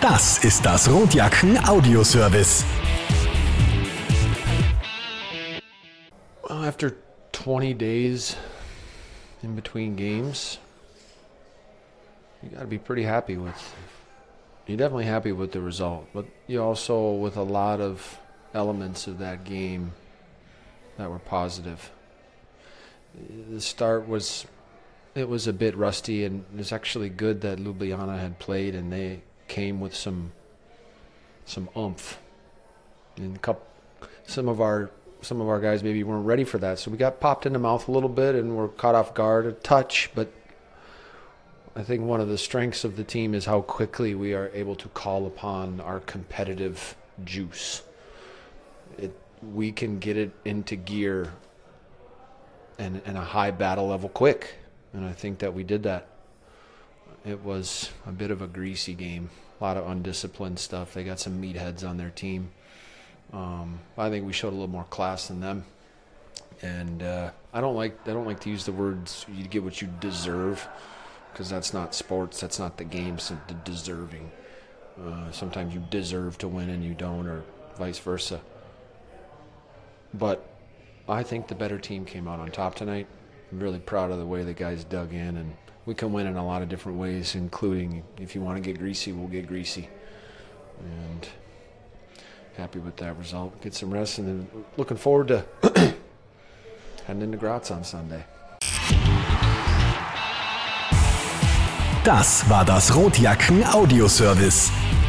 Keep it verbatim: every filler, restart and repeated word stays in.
Das ist das Rotjacken Audioservice. Well, after twenty days in between games, you got to be pretty happy with. You're definitely happy with the result, but you also with a lot of elements of that game that were positive. The start was, it was a bit rusty, and it's actually good that Ljubljana had played, and they came with some, some oomph. And a couple, some of our, some of our guys maybe weren't ready for that, so we got popped in the mouth a little bit, and were caught off guard a touch. But I think one of the strengths of the team is how quickly we are able to call upon our competitive juice. It, we can get it into gear and, and a high battle level quick. And I think that we did that. It was a bit of a greasy game. A lot of undisciplined stuff. They got some meatheads on their team. Um, I think we showed a little more class than them. And uh, I don't like I don't like to use the words you get what you deserve, because that's not sports. That's not the game. So the deserving. Uh, sometimes you deserve to win and you don't, or vice versa. But I think the better team came out on top tonight. I'm really proud of the way the guys dug in, and we can win in a lot of different ways, including if you want to get greasy, we'll get greasy. And happy with that result. Get some rest, and then looking forward to heading into Graz on Sunday. Das war das Rotjacken Audioservice.